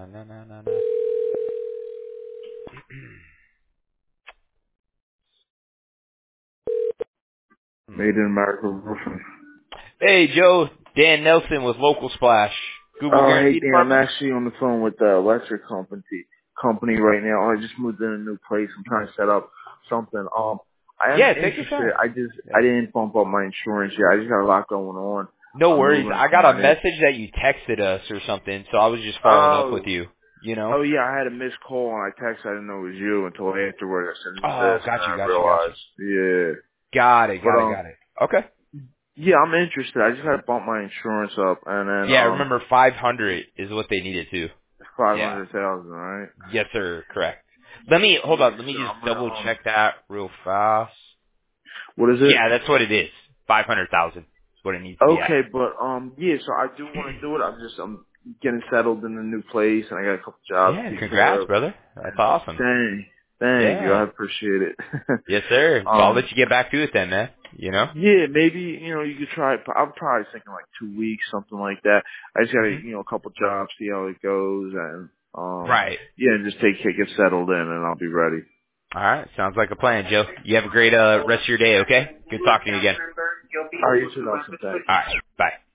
na, na, na, na. Made in America Roofing. Hey, Joe. Dan Nelson with Local Splash. Google Oh, hey Guaranteed Dan, I'm Apartments. actually on the phone with the electric company right now. I just moved in a new place. I'm trying to set up something. I am Yeah, take your interested. time. I didn't bump up my insurance yet. I just got a lot going on. No I'm worries. moving I got a somebody. message that you texted us or something, so I was just following up with Oh, you. You know? oh yeah, I had a missed call and I texted. I didn't know it was you until afterward. I said, who's Oh, this? And got then you, I got you, got you. realized, yeah. Got it, But got it, got it. Okay. yeah, I'm interested. I just got to bump my insurance up, and then Yeah, remember 500 is what they needed to. Yeah. 500,000, right? Yes, sir. Correct. Hold Yeah. on. Let me So just I'm gonna double check that real fast. What is it? Yeah, that's what it is. 500,000 is what it needs to be at. Okay, but yeah, so I do want to do it. I'm getting settled in a new place, and I got a couple jobs Yeah, to take care congrats, of. brother. That's And awesome. thank you, I Yeah. appreciate it. Yes, sir. So I'll um, let you get back to it then, man. You know? yeah, maybe you could try. I'm probably thinking like 2 weeks, something like that. I just got hmm a couple jobs, see how it goes, and Right. yeah, and just get settled in, and I'll be ready. All right. Sounds like a plan, Joe. You have a great rest of your day, okay? Good talking to you again. All right, you too, Nelson. Thanks. All right. Bye.